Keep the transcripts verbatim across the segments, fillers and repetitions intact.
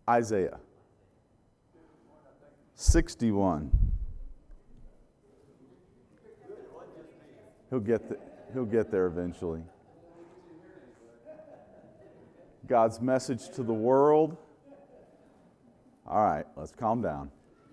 Isaiah sixty-one. He'll get the, he'll get there eventually. God's message to the world. All right, let's calm down.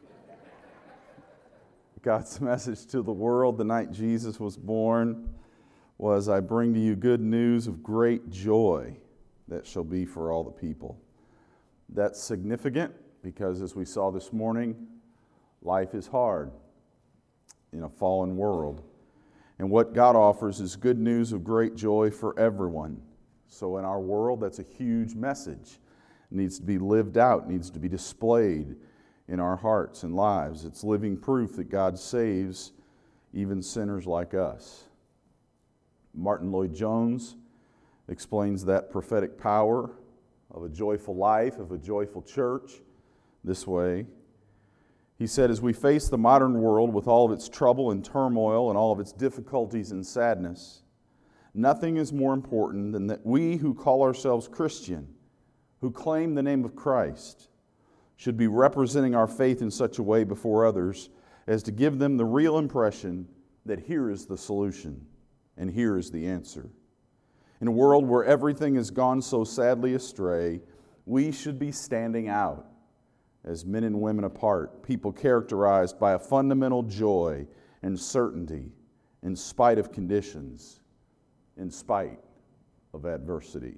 God's message to the world the night Jesus was born was, I bring to you good news of great joy that shall be for all the people. That's significant because, as we saw this morning, life is hard in a fallen world. And what God offers is good news of great joy for everyone. So in our world, that's a huge message. It needs to be lived out, needs to be displayed in our hearts and lives. It's living proof that God saves even sinners like us. Martin Lloyd-Jones explains that prophetic power of a joyful life, of a joyful church, this way. He said, as we face the modern world with all of its trouble and turmoil and all of its difficulties and sadness, nothing is more important than that we who call ourselves Christian, who claim the name of Christ, should be representing our faith in such a way before others as to give them the real impression that here is the solution and here is the answer. In a world where everything has gone so sadly astray, we should be standing out as men and women apart, people characterized by a fundamental joy and certainty in spite of conditions, in spite of adversity.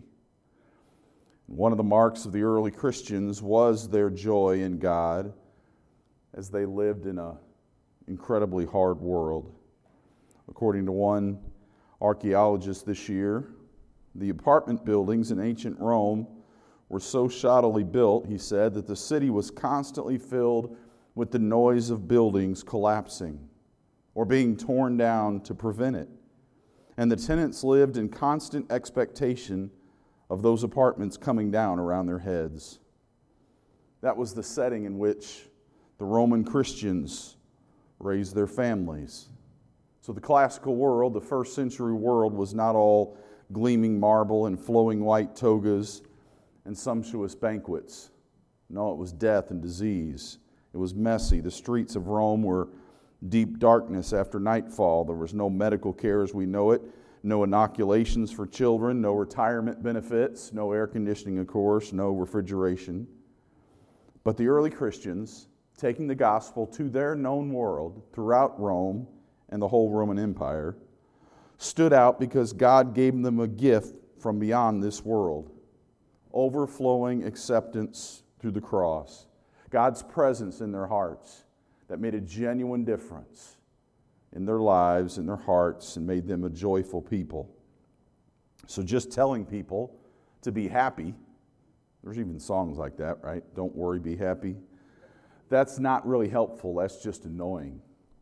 One of the marks of the early Christians was their joy in God as they lived in an incredibly hard world. According to one archaeologist this year, the apartment buildings in ancient Rome were so shoddily built, he said, that the city was constantly filled with the noise of buildings collapsing or being torn down to prevent it. And the tenants lived in constant expectation of those apartments coming down around their heads. That was the setting in which the Roman Christians raised their families. So the classical world, the first century world, was not all gleaming marble and flowing white togas and sumptuous banquets. No, it was death and disease. It was messy. The streets of Rome were deep darkness after nightfall. There was no medical care as we know it, no inoculations for children, no retirement benefits, no air conditioning, of course, no refrigeration. But the early Christians, taking the gospel to their known world throughout Rome and the whole Roman Empire, stood out because God gave them a gift from beyond this world. Overflowing acceptance through the cross. God's presence in their hearts that made a genuine difference in their lives, in their hearts, and made them a joyful people. So just telling people to be happy, there's even songs like that, right? Don't worry, be happy. That's not really helpful. That's just annoying.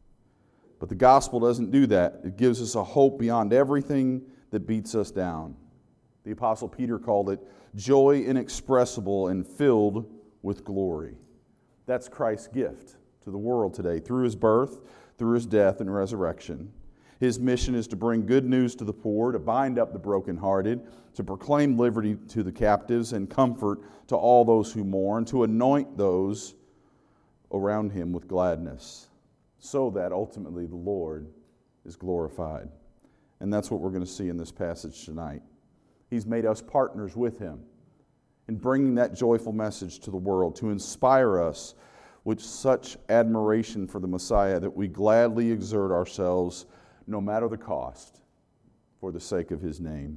But the gospel doesn't do that. It gives us a hope beyond everything that beats us down. The Apostle Peter called it joy inexpressible and filled with glory. That's Christ's gift to the world today through his birth, through his death and resurrection. His mission is to bring good news to the poor, to bind up the brokenhearted, to proclaim liberty to the captives and comfort to all those who mourn, to anoint those around him with gladness, so that ultimately the Lord is glorified. And that's what we're going to see in this passage tonight. He's made us partners with him in bringing that joyful message to the world, to inspire us with such admiration for the Messiah that we gladly exert ourselves, no matter the cost, for the sake of his name.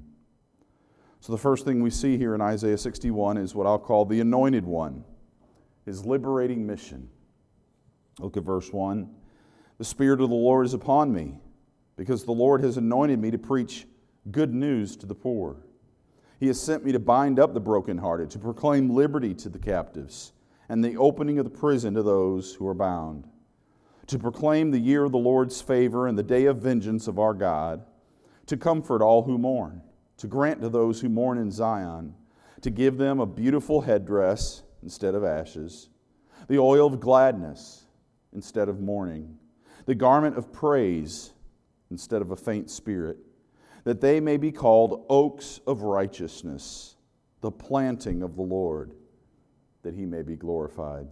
So the first thing we see here in Isaiah sixty-one is what I'll call the Anointed One, his liberating mission. Look at verse one. The Spirit of the Lord is upon me, because the Lord has anointed me to preach good news to the poor. He has sent me to bind up the brokenhearted, to proclaim liberty to the captives, and the opening of the prison to those who are bound, to proclaim the year of the Lord's favor and the day of vengeance of our God, to comfort all who mourn, to grant to those who mourn in Zion, to give them a beautiful headdress instead of ashes, the oil of gladness instead of mourning, the garment of praise instead of a faint spirit, that they may be called oaks of righteousness, the planting of the Lord, that he may be glorified.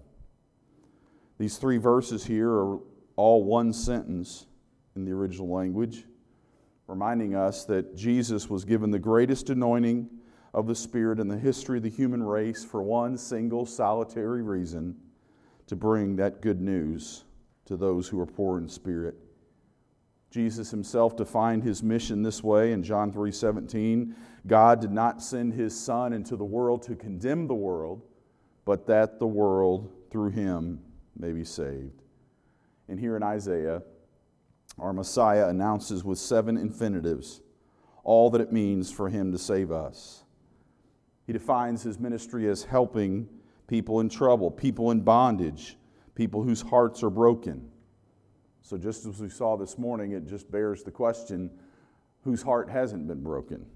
These three verses here are all one sentence in the original language, reminding us that Jesus was given the greatest anointing of the Spirit in the history of the human race for one single solitary reason: to bring that good news to those who are poor in spirit. Jesus himself defined his mission this way in John three seventeen. God did not send his Son into the world to condemn the world, but that the world through him may be saved. And here in Isaiah, our Messiah announces with seven infinitives all that it means for him to save us. He defines his ministry as helping people in trouble, people in bondage, people whose hearts are broken. So just as we saw this morning, it just bears the question, whose heart hasn't been broken?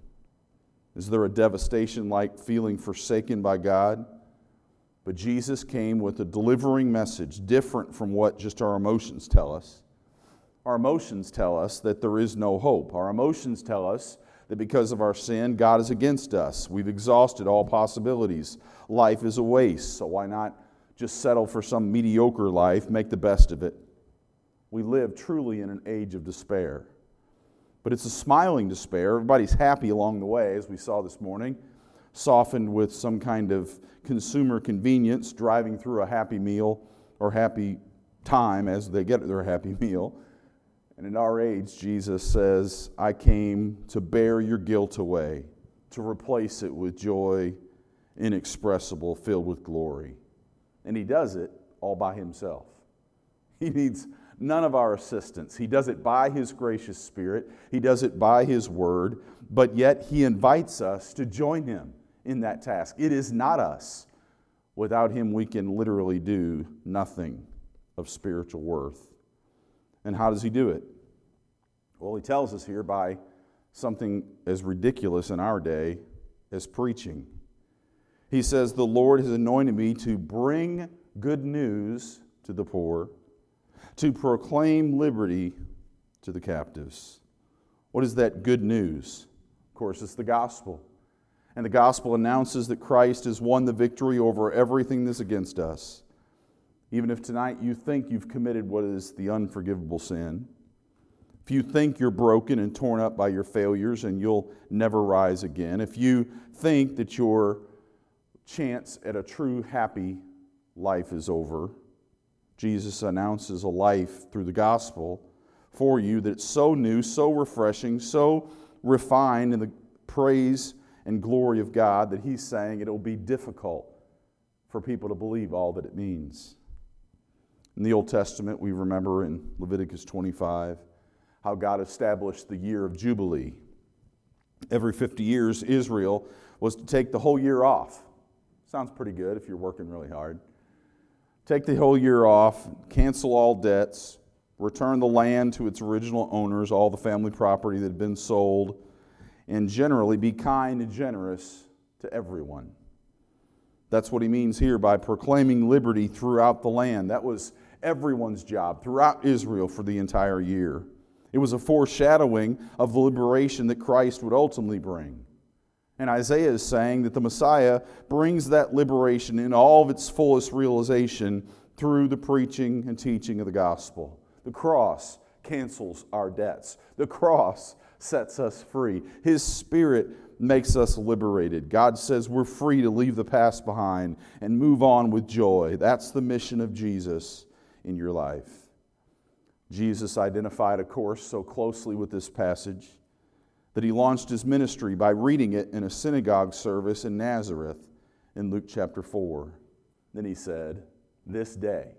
Is there a devastation-like feeling forsaken by God? But Jesus came with a delivering message different from what just our emotions tell us. Our emotions tell us that there is no hope. Our emotions tell us that because of our sin, God is against us. We've exhausted all possibilities. Life is a waste, so why not just settle for some mediocre life, make the best of it? We live truly in an age of despair. But it's a smiling despair. Everybody's happy along the way, as we saw this morning, softened with some kind of consumer convenience, driving through a happy meal or happy time as they get their happy meal. And in our age, Jesus says, I came to bear your guilt away, to replace it with joy inexpressible, filled with glory. And he does it all by himself. He needs none of our assistance. He does it by his gracious Spirit. He does it by his word. But yet he invites us to join him in that task. It is not us. Without him, we can literally do nothing of spiritual worth. And how does he do it? Well, he tells us here by something as ridiculous in our day as preaching. He says, the Lord has anointed me to bring good news to the poor, to proclaim liberty to the captives. What is that good news? Of course, it's the gospel. And the gospel announces that Christ has won the victory over everything that's against us. Even if tonight you think you've committed what is the unforgivable sin, if you think you're broken and torn up by your failures and you'll never rise again, if you think that your chance at a true happy life is over, Jesus announces a life through the gospel for you that's so new, so refreshing, so refined in the praise and glory of God that he's saying it'll be difficult for people to believe all that it means. In the Old Testament, we remember in Leviticus twenty-five how God established the year of Jubilee. Every fifty years, Israel was to take the whole year off. Sounds pretty good if you're working really hard. Take the whole year off, cancel all debts, return the land to its original owners, all the family property that had been sold, and generally be kind and generous to everyone. That's what he means here by proclaiming liberty throughout the land. That was everyone's job throughout Israel for the entire year. It was a foreshadowing of the liberation that Christ would ultimately bring. And Isaiah is saying that the Messiah brings that liberation in all of its fullest realization through the preaching and teaching of the gospel. The cross cancels our debts. The cross sets us free. His Spirit makes us liberated. God says we're free to leave the past behind and move on with joy. That's the mission of Jesus in your life. Jesus identified a course so closely with this passage that he launched his ministry by reading it in a synagogue service in Nazareth in Luke chapter four. Then he said, this day,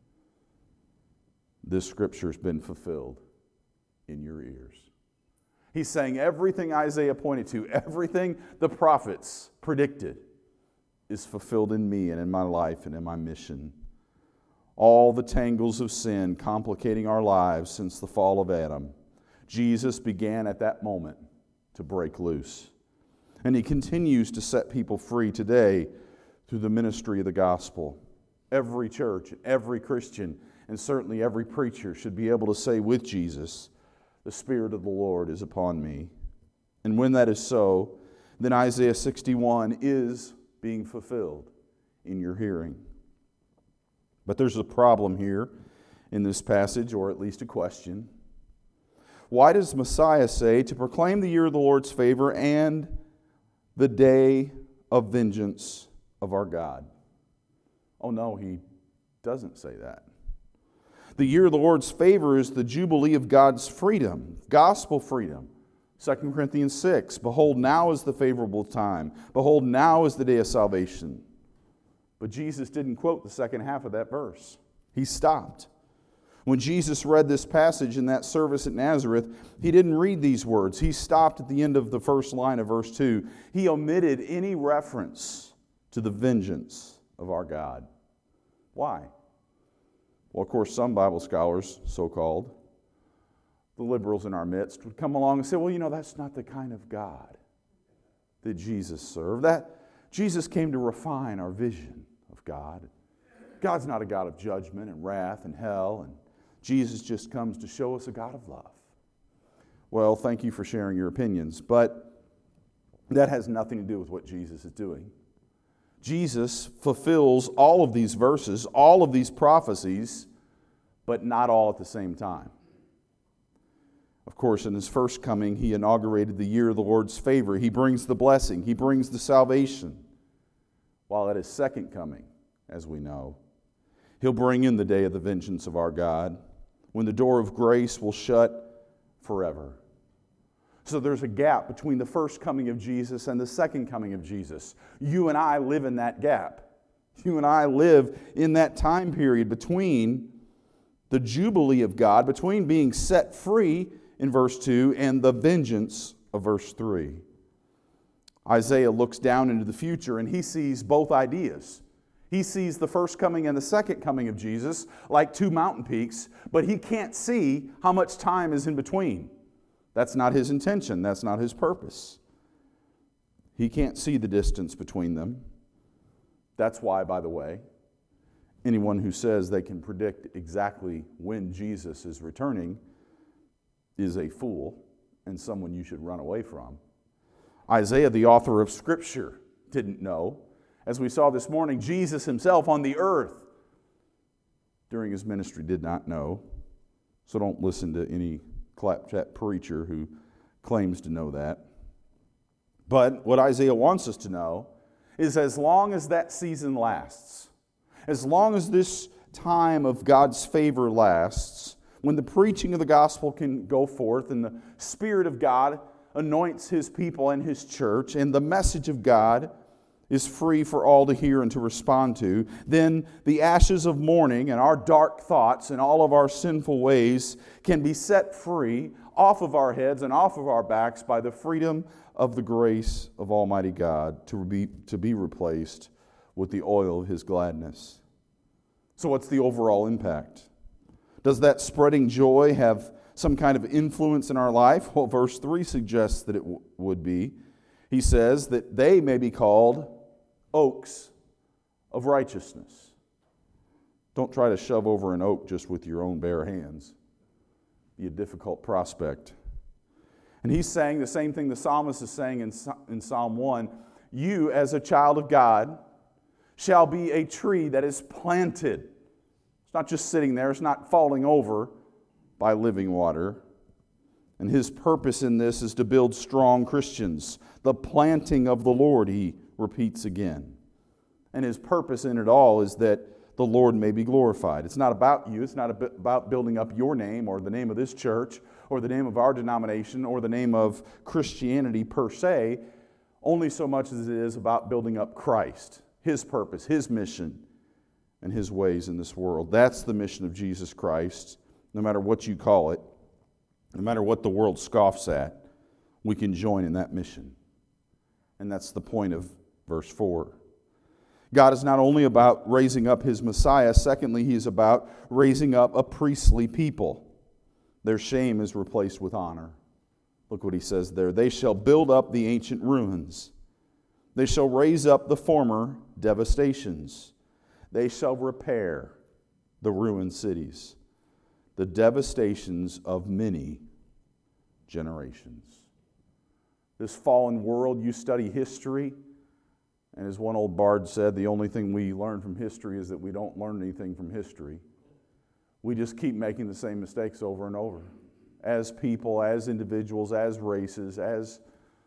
this scripture has been fulfilled in your ears. He's saying everything Isaiah pointed to, everything the prophets predicted is fulfilled in me and in my life and in my mission. All the tangles of sin complicating our lives since the fall of Adam, Jesus began at that moment to break loose. And he continues to set people free today through the ministry of the gospel. Every church, every Christian, and certainly every preacher should be able to say with Jesus, the Spirit of the Lord is upon me. And when that is so, then Isaiah sixty-one is being fulfilled in your hearing. But there's a problem here in this passage, or at least a question. Why does Messiah say to proclaim the year of the Lord's favor and the day of vengeance of our God? Oh no, he doesn't say that. The year of the Lord's favor is the jubilee of God's freedom, gospel freedom. Second Corinthians six, behold, now is the favorable time. Behold, now is the day of salvation. But Jesus didn't quote the second half of that verse. He stopped. When Jesus read this passage in that service at Nazareth, he didn't read these words. He stopped at the end of the first line of verse two. He omitted any reference to the vengeance of our God. Why? Well, of course, some Bible scholars, so-called, the liberals in our midst, would come along and say, well, you know, that's not the kind of God that Jesus served. That Jesus came to refine our vision of God. God's not a God of judgment and wrath and hell, and Jesus just comes to show us a God of love. Well, thank you for sharing your opinions, but that has nothing to do with what Jesus is doing. Jesus fulfills all of these verses, all of these prophecies, but not all at the same time. Of course, in his first coming, he inaugurated the year of the Lord's favor. He brings the blessing. He brings the salvation. While at his second coming, as we know, he'll bring in the day of the vengeance of our God, when the door of grace will shut forever. So there's a gap between the first coming of Jesus and the second coming of Jesus. You and I live in that gap. You and I live in that time period between the jubilee of God, between being set free in verse two and the vengeance of verse three. Isaiah looks down into the future and he sees both ideas. He sees the first coming and the second coming of Jesus like two mountain peaks, but he can't see how much time is in between. That's not his intention. That's not his purpose. He can't see the distance between them. That's why, by the way, anyone who says they can predict exactly when Jesus is returning is a fool and someone you should run away from. Isaiah, the author of Scripture, didn't know. As we saw this morning, Jesus himself on the earth during his ministry did not know. So don't listen to any claptrap preacher who claims to know that. But what Isaiah wants us to know is as long as that season lasts, as long as this time of God's favor lasts, when the preaching of the gospel can go forth and the Spirit of God anoints his people and his church, and the message of God is free for all to hear and to respond to, then the ashes of mourning and our dark thoughts and all of our sinful ways can be set free off of our heads and off of our backs by the freedom of the grace of Almighty God to be, to be replaced with the oil of his gladness. So what's the overall impact? Does that spreading joy have some kind of influence in our life? Well, verse three suggests that it w- would be. He says that they may be called oaks of righteousness. Don't try to shove over an oak just with your own bare hands. Be a difficult prospect. And he's saying the same thing the psalmist is saying in, in Psalm one. You, as a child of God, shall be a tree that is planted. It's not just sitting there. It's not falling over by living water. And his purpose in this is to build strong Christians. The planting of the Lord, he repeats again. And his purpose in it all is that the Lord may be glorified. It's not about you. It's not about building up your name or the name of this church or the name of our denomination or the name of Christianity per se, only so much as it is about building up Christ, his purpose, his mission, and his ways in this world. That's the mission of Jesus Christ, no matter what you call it. No matter what the world scoffs at, we can join in that mission. And that's the point of verse four. God is not only about raising up his Messiah, secondly, he is about raising up a priestly people. Their shame is replaced with honor. Look what he says there. They shall build up the ancient ruins. They shall raise up the former devastations. They shall repair the ruined cities, the devastations of many generations. This fallen world, you study history, And as one old bard said, the only thing we learn from history is that we don't learn anything from history. We just keep making the same mistakes over and over. As people, as individuals, as races, as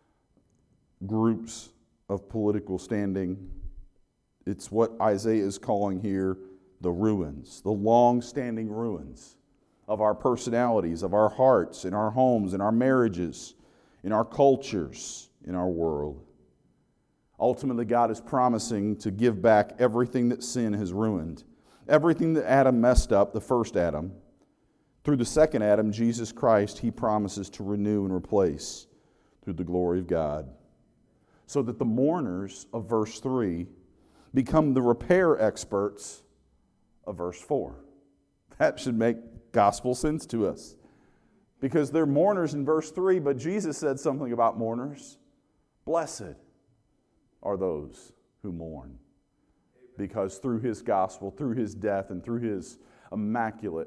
groups of political standing. It's what Isaiah is calling here the ruins, the long-standing ruins of our personalities, of our hearts, in our homes, in our marriages, in our cultures, in our world. Ultimately, God is promising to give back everything that sin has ruined. Everything that Adam messed up, the first Adam. Through the second Adam, Jesus Christ, He promises to renew and replace through the glory of God. So that the mourners of verse three become the repair experts of verse four. That should make gospel sense to us. Because they're mourners in verse three, but Jesus said something about mourners. Blessed are those who mourn. Because through His gospel, through His death, and through His immaculate,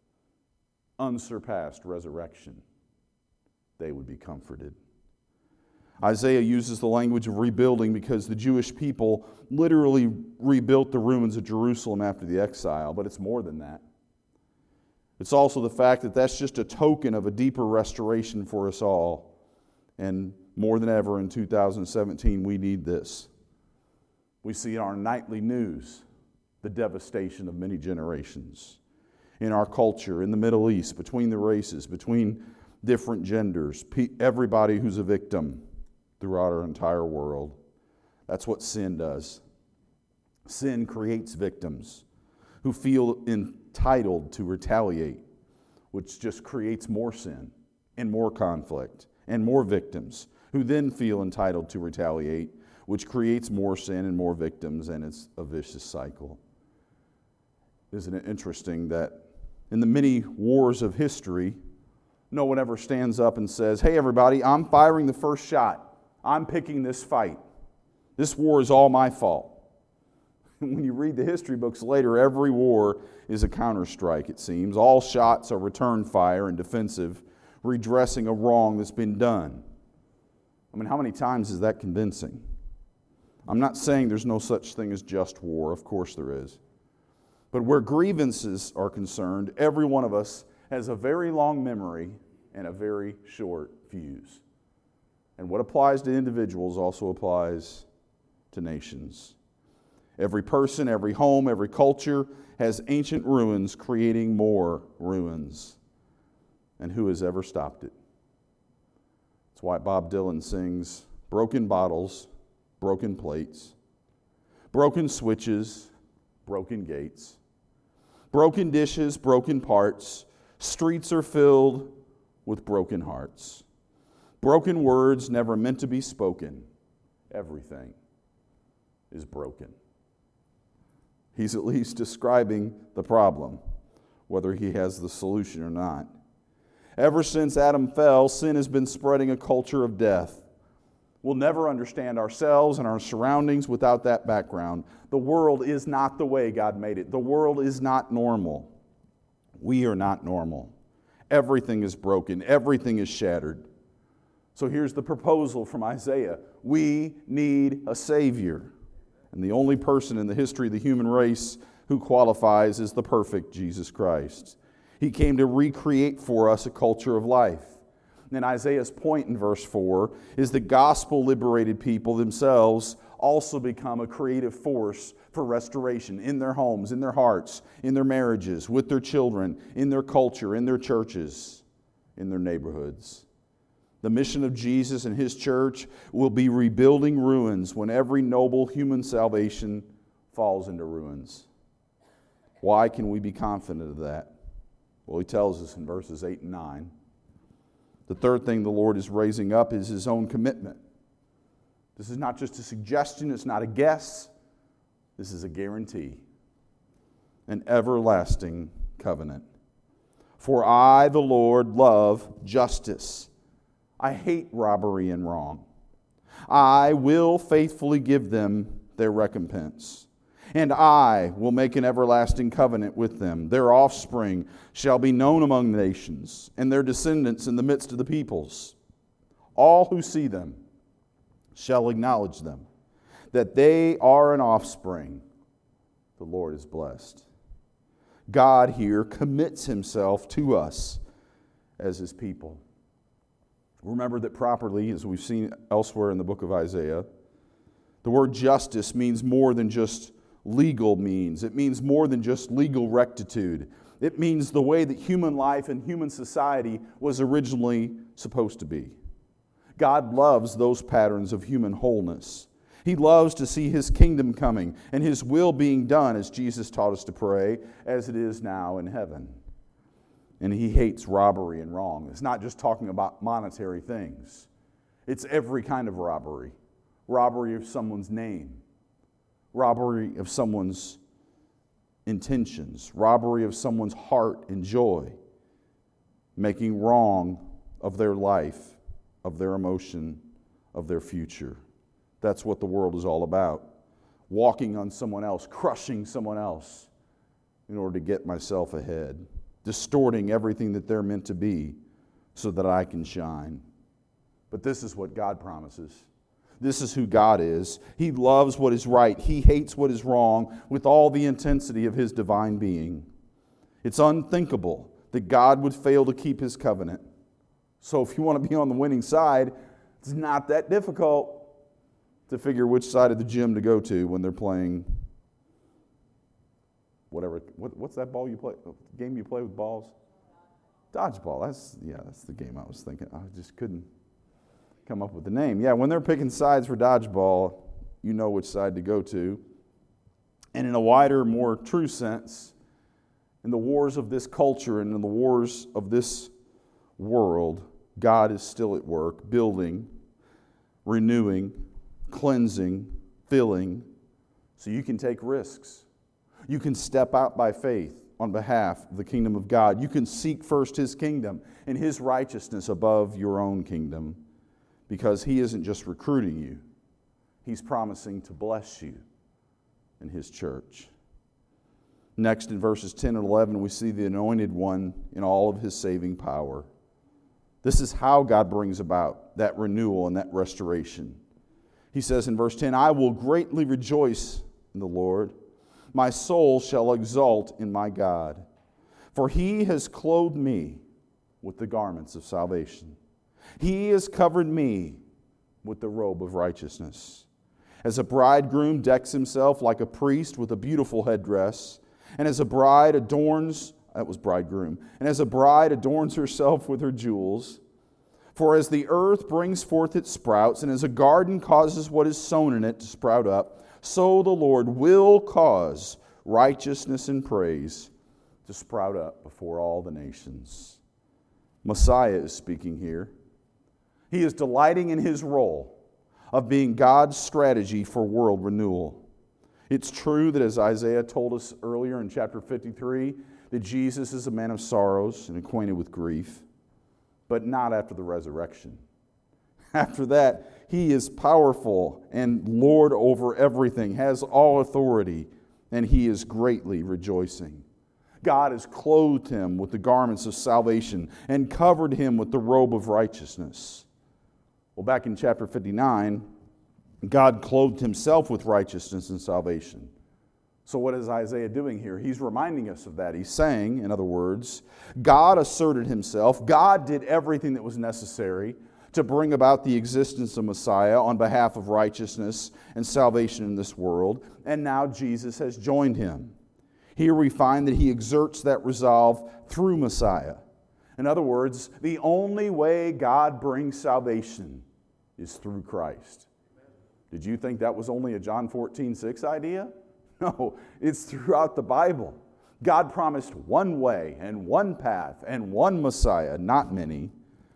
unsurpassed resurrection, they would be comforted. Isaiah uses the language of rebuilding because the Jewish people literally rebuilt the ruins of Jerusalem after the exile, but it's more than that. It's also the fact that that's just a token of a deeper restoration for us all. And more than ever in two thousand seventeen, we need this. We see in our nightly news the devastation of many generations. In our culture, in the Middle East, between the races, between different genders, everybody who's a victim throughout our entire world. That's what sin does. Sin creates victims who feel entitled to retaliate, which just creates more sin and more conflict and more victims who then feel entitled to retaliate, which creates more sin and more victims, and it's a vicious cycle. Isn't it interesting that in the many wars of history, no one ever stands up and says, hey everybody, I'm firing the first shot. I'm picking this fight. This war is all my fault. When you read the history books later, every war is a counterstrike, it seems. All shots are return fire and defensive, redressing a wrong that's been done. I mean, how many times is that convincing? I'm not saying there's no such thing as just war. Of course there is. But where grievances are concerned, every one of us has a very long memory and a very short fuse. And what applies to individuals also applies to nations. Every person, every home, every culture has ancient ruins creating more ruins. And who has ever stopped it? That's why Bob Dylan sings, broken bottles, broken plates, broken switches, broken gates, broken dishes, broken parts, streets are filled with broken hearts. Broken words never meant to be spoken. Everything is broken. He's at least describing the problem, whether he has the solution or not. Ever since Adam fell, sin has been spreading a culture of death. We'll never understand ourselves and our surroundings without that background. The world is not the way God made it. The world is not normal. We are not normal. Everything is broken. Everything is shattered. So here's the proposal from Isaiah. We need a Savior. And the only person in the history of the human race who qualifies is the perfect Jesus Christ. He came to recreate for us a culture of life. And Isaiah's point in verse four is that gospel-liberated people themselves also become a creative force for restoration in their homes, in their hearts, in their marriages, with their children, in their culture, in their churches, in their neighborhoods. The mission of Jesus and His church will be rebuilding ruins when every noble human salvation falls into ruins. Why can we be confident of that? Well, He tells us in verses eight and nine. The third thing the Lord is raising up is His own commitment. This is not just a suggestion, it's not a guess. This is a guarantee. An everlasting covenant. For I, the Lord, love justice. I hate robbery and wrong. I will faithfully give them their recompense. And I will make an everlasting covenant with them. Their offspring shall be known among the nations, and their descendants in the midst of the peoples. All who see them shall acknowledge them. that they are an offspring, the Lord is blessed. God here commits himself to us as his people. Remember that properly, as we've seen elsewhere in the book of Isaiah, the word justice means more than just legal means. It means more than just legal rectitude. It means the way that human life and human society was originally supposed to be. God loves those patterns of human wholeness. He loves to see his kingdom coming and his will being done, as Jesus taught us to pray, as it is now in heaven. And he hates robbery and wrong. It's not just talking about monetary things. It's every kind of robbery. Robbery of someone's name. Robbery of someone's intentions. Robbery of someone's heart and joy. Making wrong of their life, of their emotion, of their future. That's what the world is all about. Walking on someone else, crushing someone else in order to get myself ahead. Distorting everything that they're meant to be so that I can shine. But this is what God promises. This is who God is. He loves what is right. He hates what is wrong with all the intensity of his divine being. It's unthinkable that God would fail to keep his covenant. So if you want to be on the winning side, it's not that difficult to figure which side of the gym to go to when they're playing whatever. What, what's that ball you play? Game you play with balls? Dodgeball. That's yeah. That's the game I was thinking. I just couldn't come up with the name. Yeah, when they're picking sides for dodgeball, you know which side to go to. And in a wider, more true sense, in the wars of this culture and in the wars of this world, God is still at work, building, renewing, cleansing, filling, so you can take risks. You can step out by faith on behalf of the kingdom of God. You can seek first his kingdom and his righteousness above your own kingdom, because he isn't just recruiting you. He's promising to bless you in his church. Next, in verses ten and eleven, we see the Anointed One in all of his saving power. This is how God brings about that renewal and that restoration. He says in verse ten, I will greatly rejoice in the Lord. My soul shall exult in my God. For he has clothed me with the garments of salvation. He has covered me with the robe of righteousness. As a bridegroom decks himself like a priest with a beautiful headdress, and as a bride adorns, that was bridegroom, and as a bride adorns herself with her jewels. For as the earth brings forth its sprouts, and as a garden causes what is sown in it to sprout up, so the Lord will cause righteousness and praise to sprout up before all the nations. Messiah is speaking here. He is delighting in his role of being God's strategy for world renewal. It's true that, as Isaiah told us earlier in chapter fifty-three, that Jesus is a man of sorrows and acquainted with grief, but not after the resurrection. After that, he is powerful and Lord over everything, has all authority, and he is greatly rejoicing. God has clothed him with the garments of salvation and covered him with the robe of righteousness. Well, back in chapter fifty-nine, God clothed himself with righteousness and salvation. So what is Isaiah doing here? He's reminding us of that. He's saying, in other words, God asserted himself. God did everything that was necessary to bring about the existence of Messiah on behalf of righteousness and salvation in this world. And now Jesus has joined him. Here we find that he exerts that resolve through Messiah. In other words, the only way God brings salvation is through Christ. Did you think that was only a John fourteen six idea? No, it's throughout the Bible. God promised one way and one path and one Messiah, not many.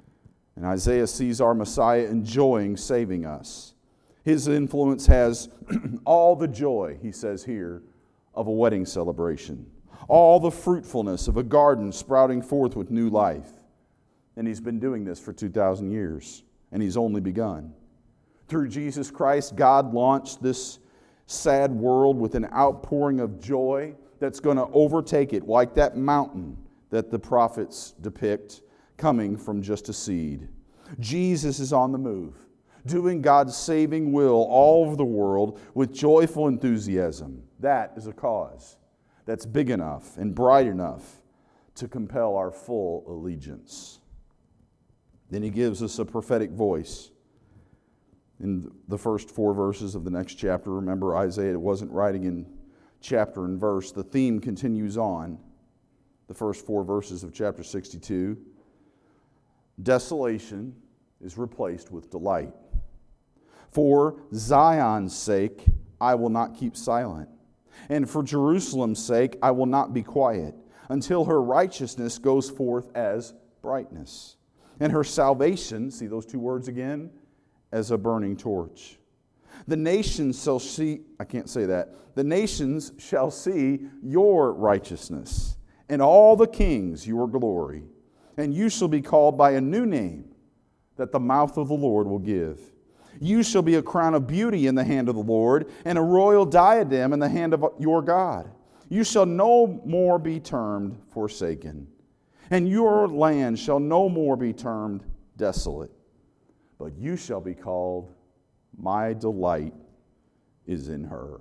And Isaiah sees our Messiah enjoying saving us. His influence has all the joy, he says here, of a wedding celebration. All the fruitfulness of a garden sprouting forth with new life. And he's been doing this for two thousand years, and he's only begun. Through Jesus Christ, God launched this sad world with an outpouring of joy that's going to overtake it, like that mountain that the prophets depict coming from just a seed. Jesus is on the move. doing God's saving will all over the world with joyful enthusiasm. That is a cause that's big enough and bright enough to compel our full allegiance. Then he gives us a prophetic voice. In the first four verses of the next chapter, remember Isaiah wasn't writing in chapter and verse. The theme continues on. The first four verses of chapter sixty-two. Desolation is replaced with delight. For Zion's sake, I will not keep silent. And for Jerusalem's sake, I will not be quiet, until her righteousness goes forth as brightness, and her salvation, see those two words again, as a burning torch. The nations shall see, I can't say that, the nations shall see your righteousness, and all the kings your glory. And you shall be called by a new name that the mouth of the Lord will give. You shall be a crown of beauty in the hand of the Lord, and a royal diadem in the hand of your God. You shall no more be termed forsaken, and your land shall no more be termed desolate. But you shall be called, my delight is in her,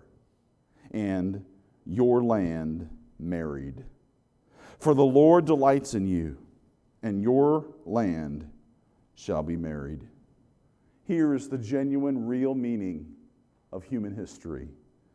and your land married. For the Lord delights in you, and your land shall be married. Here is the genuine, real meaning of human history.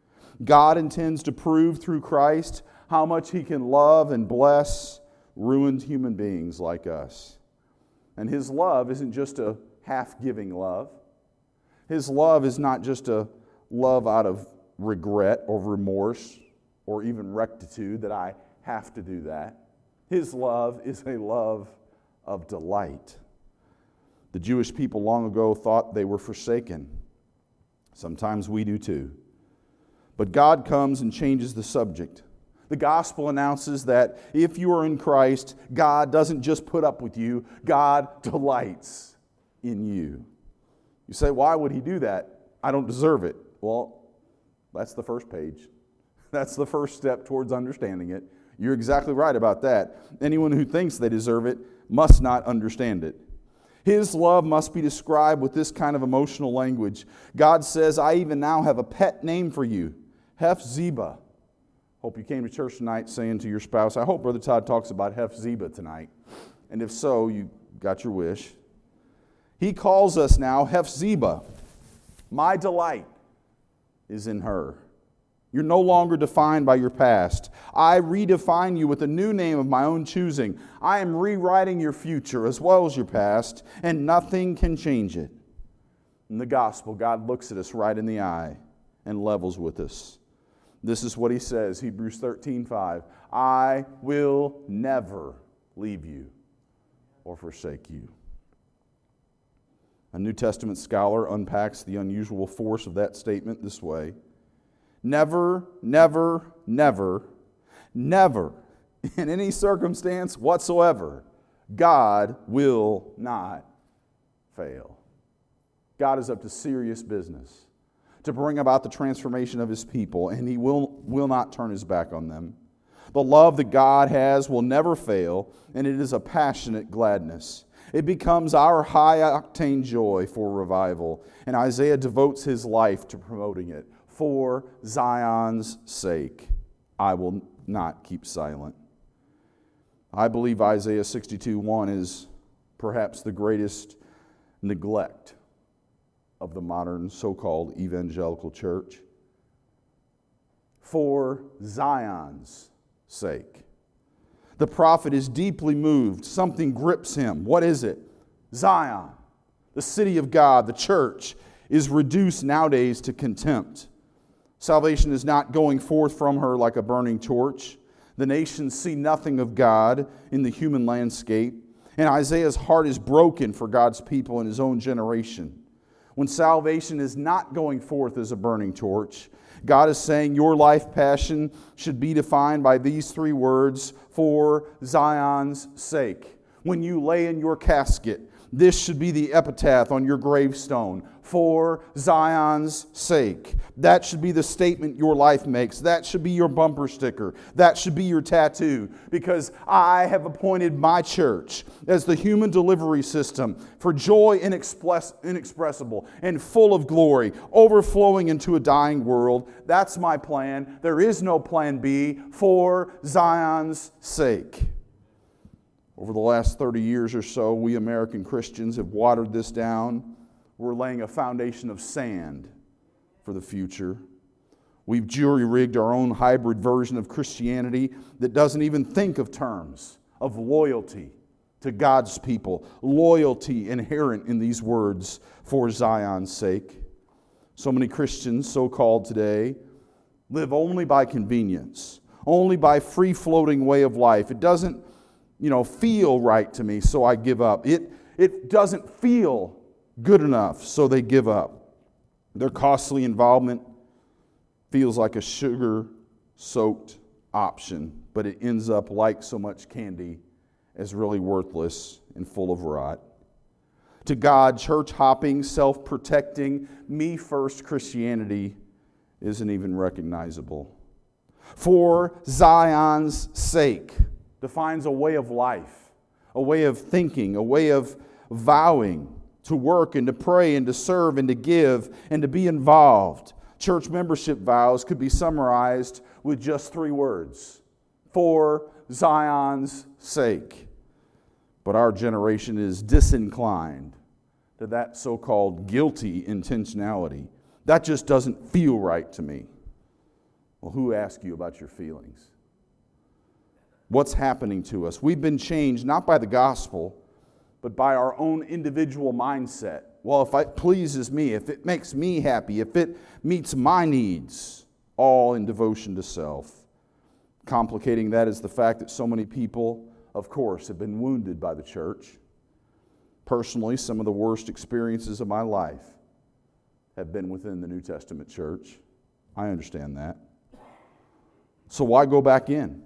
God intends to prove through Christ how much He can love and bless ruined human beings like us. And His love isn't just a half-giving love. His love is not just a love out of regret or remorse or even rectitude that I have to do that. His love is a love of delight. The Jewish people long ago thought they were forsaken. Sometimes we do too. But God comes and changes the subject. The gospel announces that if you are in Christ, God doesn't just put up with you, God delights in you. You say, why would He do that? I don't deserve it. Well, that's the first page. That's the first step towards understanding it. You're exactly right about that. Anyone who thinks they deserve it must not understand it. His love must be described with this kind of emotional language. God says, I even now have a pet name for you, Hephzibah. Hope you came to church tonight saying to your spouse, I hope Brother Todd talks about Hephzibah tonight. And if so, you got your wish. He calls us now Hephzibah. My delight is in her. You're no longer defined by your past. I redefine you with a new name of my own choosing. I am rewriting your future as well as your past, and nothing can change it. In the gospel, God looks at us right in the eye and levels with us. This is what He says, Hebrews thirteen five. I will never leave you or forsake you. A New Testament scholar unpacks the unusual force of that statement this way. Never, never, never, never, in any circumstance whatsoever, God will not fail. God is up to serious business to bring about the transformation of His people, and He will, will not turn His back on them. The love that God has will never fail, and it is a passionate gladness. It becomes our high-octane joy for revival, and Isaiah devotes his life to promoting it. For Zion's sake, I will not keep silent. I believe Isaiah sixty-two one is perhaps the greatest neglect of the modern so-called evangelical church. For Zion's sake. The prophet is deeply moved. Something grips him. What is it? Zion, the city of God, the church, is reduced nowadays to contempt. Salvation is not going forth from her like a burning torch. The nations see nothing of God in the human landscape. And Isaiah's heart is broken for God's people in his own generation. When salvation is not going forth as a burning torch, God is saying your life passion should be defined by these three words, for Zion's sake. When you lay in your casket, This should be the epitaph on your gravestone. For Zion's sake. That should be the statement your life makes. That should be your bumper sticker. That should be your tattoo. Because I have appointed my church as the human delivery system for joy inexpress- inexpressible and full of glory, overflowing into a dying world. That's my plan. There is no plan B. For Zion's sake. Over the last thirty years or so, we American Christians have watered this down. We're laying a foundation of sand for the future. We've jury-rigged our own hybrid version of Christianity that doesn't even think of terms of loyalty to God's people, loyalty inherent in these words, for Zion's sake. So many Christians, so-called today, live only by convenience, only by free-floating way of life. It doesn't, you know, feel right to me, so I give up. It, it doesn't feel good enough, so they give up. Their costly involvement feels like a sugar-soaked option, but it ends up like so much candy as really worthless and full of rot. To God, church hopping, self-protecting, me-first Christianity isn't even recognizable. For Zion's sake defines a way of life, a way of thinking, a way of vowing to work and to pray and to serve and to give and to be involved. Church membership vows could be summarized with just three words: for Zion's sake. But our generation is disinclined to that so-called guilty intentionality. That just doesn't feel right to me. Well, who asked you about your feelings? What's happening to us? We've been changed not by the gospel, but by our own individual mindset. Well, if it pleases me, if it makes me happy, if it meets my needs, all in devotion to self. Complicating that is the fact that so many people, of course, have been wounded by the church. Personally, some of the worst experiences of my life have been within the New Testament church. I understand that. So why go back in?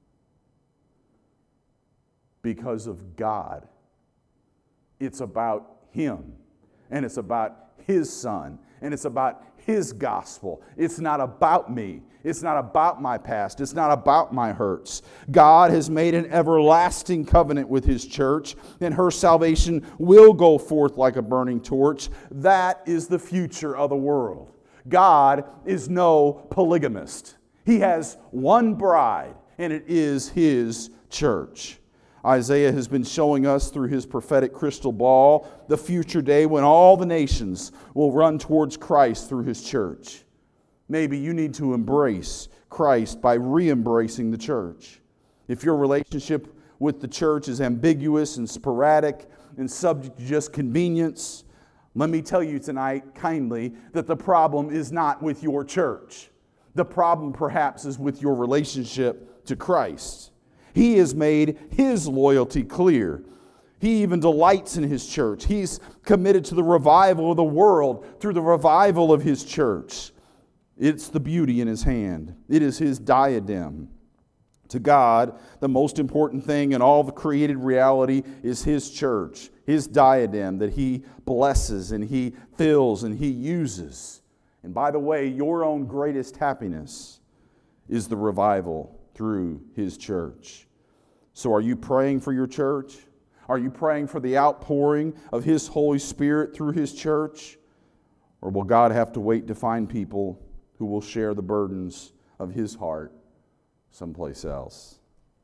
Because of God. It's about Him, and it's about His Son, and it's about His gospel. It's not about me. It's not about my past. It's not about my hurts. God has made an everlasting covenant with His church, and her salvation will go forth like a burning torch. That is the future of the world. God is no polygamist. He has one bride, and it is His church. Isaiah has been showing us through his prophetic crystal ball the future day when all the nations will run towards Christ through His church. Maybe you need to embrace Christ by re-embracing the church. If your relationship with the church is ambiguous and sporadic and subject to just convenience, let me tell you tonight, kindly, that the problem is not with your church. The problem perhaps is with your relationship to Christ. He has made His loyalty clear. He even delights in His church. He's committed to the revival of the world through the revival of His church. It's the beauty in His hand. It is His diadem. To God, the most important thing in all the created reality is His church, His diadem that He blesses and He fills and He uses. And by the way, your own greatest happiness is the revival through His church. So are you praying for your church? Are you praying for the outpouring of His Holy Spirit through His church? Or will God have to wait to find people who will share the burdens of His heart someplace else?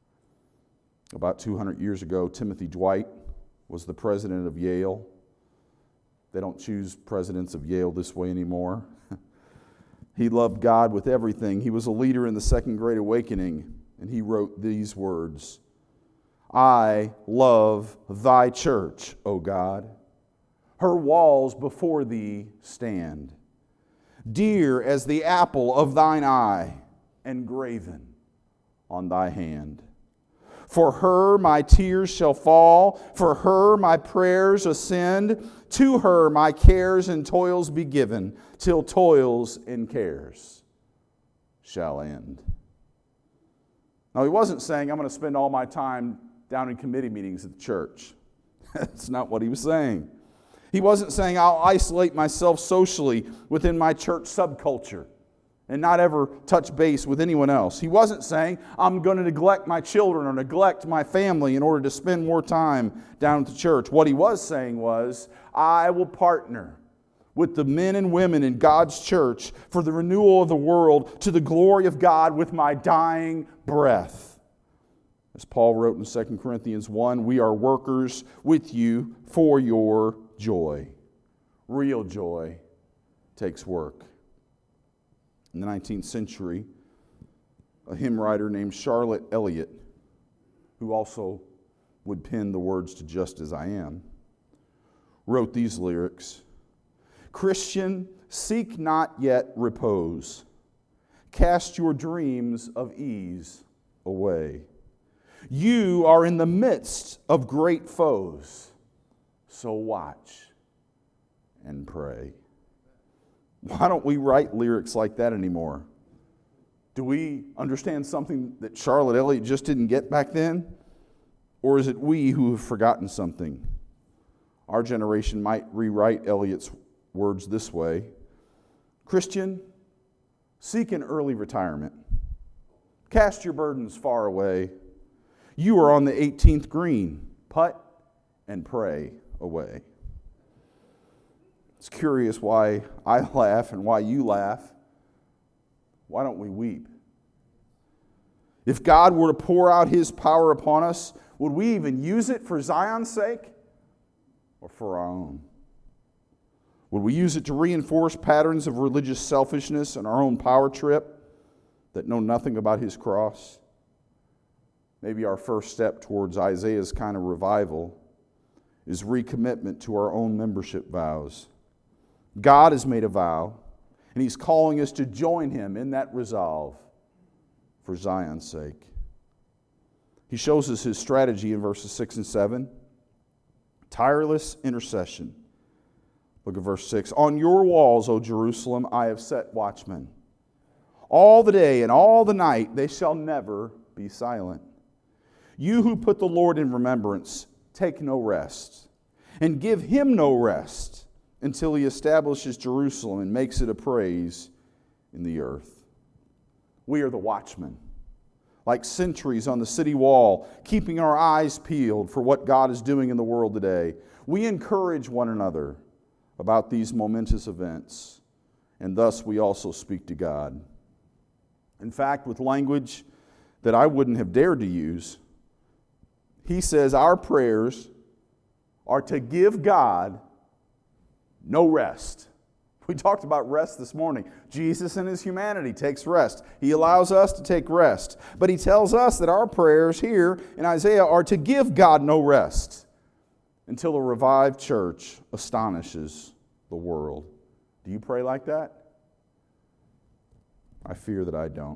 About two hundred years ago, Timothy Dwight was the president of Yale. They don't choose presidents of Yale this way anymore. He loved God with everything. He was a leader in the Second Great Awakening, and he wrote these words: I love thy church, O God. Her walls before thee stand, dear as the apple of thine eye, engraven on thy hand. For her my tears shall fall, for her my prayers ascend, to her my cares and toils be given, till toils and cares shall end. Now, he wasn't saying, I'm going to spend all my time down in committee meetings at the church. That's not what he was saying. He wasn't saying, I'll isolate myself socially within my church subculture and not ever touch base with anyone else. He wasn't saying, I'm going to neglect my children or neglect my family in order to spend more time down at the church. What he was saying was, I will partner with the men and women in God's church for the renewal of the world to the glory of God with my dying breath. As Paul wrote in Second Corinthians one, we are workers with you for your joy. Real joy takes work. In the nineteenth century, a hymn writer named Charlotte Elliott, who also would pen the words to Just As I Am, wrote these lyrics. Christian, seek not yet repose. Cast your dreams of ease away. You are in the midst of great foes. So watch and pray. Why don't we write lyrics like that anymore? Do we understand something that Charlotte Elliott just didn't get back then? Or is it we who have forgotten something? Our generation might rewrite Elliott's words this way. Christian, seek an early retirement. Cast your burdens far away. You are on the eighteenth green. Putt and pray away. It's curious why I laugh and why you laugh. Why don't we weep? If God were to pour out His power upon us, would we even use it for Zion's sake or for our own? Would we use it to reinforce patterns of religious selfishness and our own power trip that know nothing about His cross? Maybe our first step towards Isaiah's kind of revival is recommitment to our own membership vows. God has made a vow, and He's calling us to join Him in that resolve for Zion's sake. He shows us His strategy in verses six and seven. Tireless intercession. Look at verse six. On your walls, O Jerusalem, I have set watchmen. All the day and all the night they shall never be silent. You who put the Lord in remembrance, take no rest, and give Him no rest until He establishes Jerusalem and makes it a praise in the earth. We are the watchmen, like sentries on the city wall, keeping our eyes peeled for what God is doing in the world today. We encourage one another about these momentous events, and thus we also speak to God. In fact, with language that I wouldn't have dared to use, he says our prayers are to give God no rest. We talked about rest this morning. Jesus in His humanity takes rest. He allows us to take rest. But He tells us that our prayers here in Isaiah are to give God no rest until a revived church astonishes the world. Do you pray like that? I fear that I don't.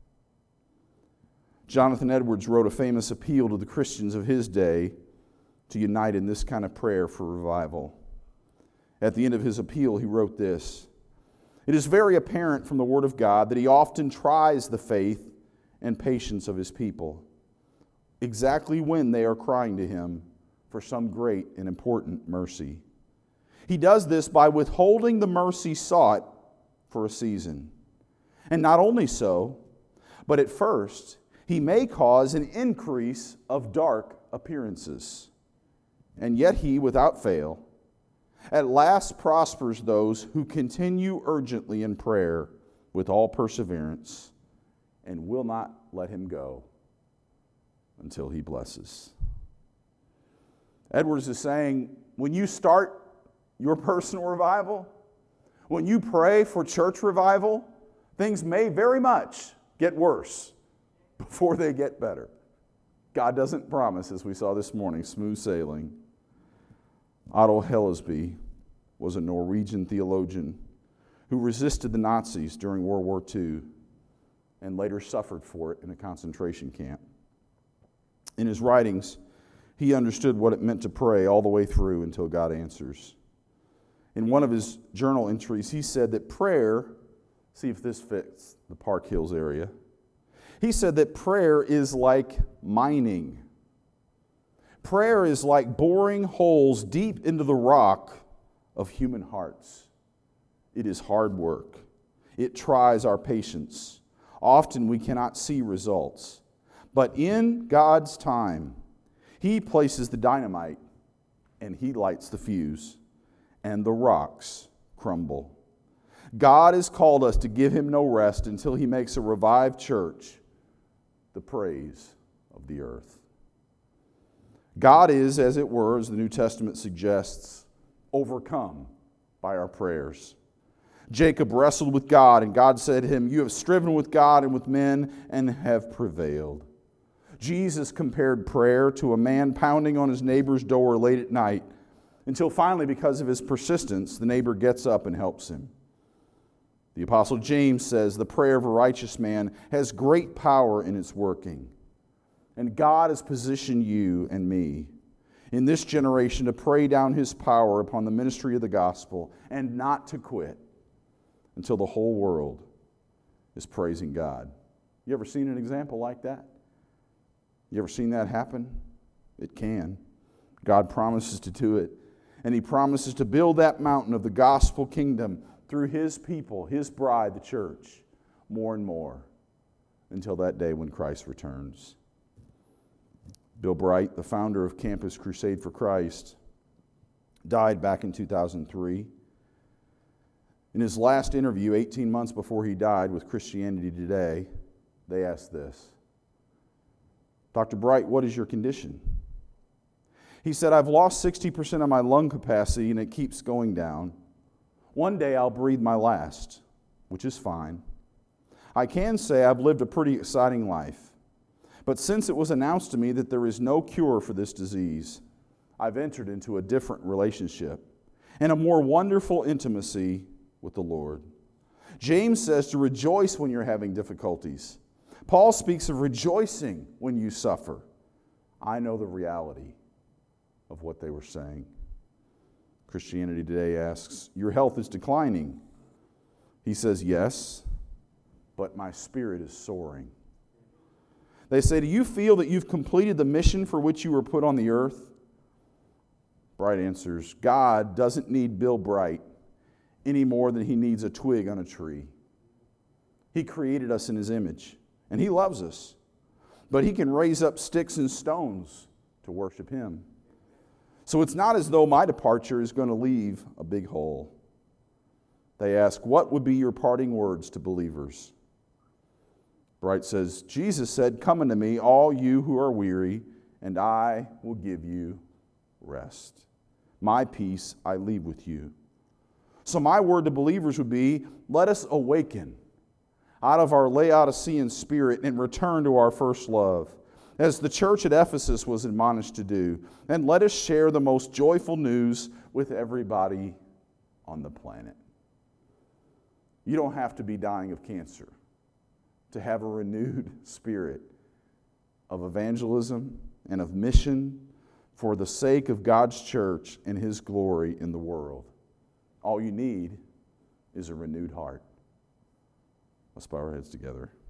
Jonathan Edwards wrote a famous appeal to the Christians of his day to unite in this kind of prayer for revival. At the end of his appeal, he wrote this: It is very apparent from the Word of God that He often tries the faith and patience of His people, exactly when they are crying to Him for some great and important mercy. He does this by withholding the mercy sought for a season. And not only so, but at first, He may cause an increase of dark appearances. And yet He, without fail, at last prospers those who continue urgently in prayer with all perseverance and will not let Him go until He blesses. Edwards is saying, when you start your personal revival, when you pray for church revival, things may very much get worse before they get better. God doesn't promise, as we saw this morning, smooth sailing. Otto Hellesby was a Norwegian theologian who resisted the Nazis during World War Two and later suffered for it in a concentration camp. In his writings, he understood what it meant to pray all the way through until God answers. In one of his journal entries, he said that prayer, see if this fits the Park Hills area, he said that prayer is like mining. Prayer is like boring holes deep into the rock of human hearts. It is hard work. It tries our patience. Often we cannot see results. But in God's time, He places the dynamite and He lights the fuse, and the rocks crumble. God has called us to give Him no rest until He makes a revived church the praise of the earth. God is, as it were, as the New Testament suggests, overcome by our prayers. Jacob wrestled with God, and God said to him, "You have striven with God and with men and have prevailed." Jesus compared prayer to a man pounding on his neighbor's door late at night, until finally, because of his persistence, the neighbor gets up and helps him. The Apostle James says, "The prayer of a righteous man has great power in its working." And God has positioned you and me in this generation to pray down His power upon the ministry of the gospel and not to quit until the whole world is praising God. You ever seen an example like that? You ever seen that happen? It can. God promises to do it. And He promises to build that mountain of the gospel kingdom through His people, His bride, the church, more and more until that day when Christ returns. Bill Bright, the founder of Campus Crusade for Christ, died back in two thousand three. In his last interview, eighteen months before he died with Christianity Today, they asked this: "Doctor Bright, what is your condition?" He said, "I've lost sixty percent of my lung capacity and it keeps going down. One day I'll breathe my last, which is fine. I can say I've lived a pretty exciting life. But since it was announced to me that there is no cure for this disease, I've entered into a different relationship and a more wonderful intimacy with the Lord." James says to rejoice when you're having difficulties. Paul speaks of rejoicing when you suffer. I know the reality of what they were saying. Christianity Today asks, "Your health is declining." He says, "Yes, but my spirit is soaring." They say, "Do you feel that you've completed the mission for which you were put on the earth?" Bright answers, "God doesn't need Bill Bright any more than He needs a twig on a tree. He created us in His image, and He loves us. But He can raise up sticks and stones to worship Him. So it's not as though my departure is going to leave a big hole." They ask, "What would be your parting words to believers?" Bright says, "Jesus said, 'Come unto me, all you who are weary, and I will give you rest. My peace I leave with you.' So my word to believers would be, let us awaken out of our Laodicean spirit and return to our first love, as the church at Ephesus was admonished to do, and let us share the most joyful news with everybody on the planet." You don't have to be dying of cancer to have a renewed spirit of evangelism and of mission for the sake of God's church and His glory in the world. All you need is a renewed heart. Let's bow our heads together.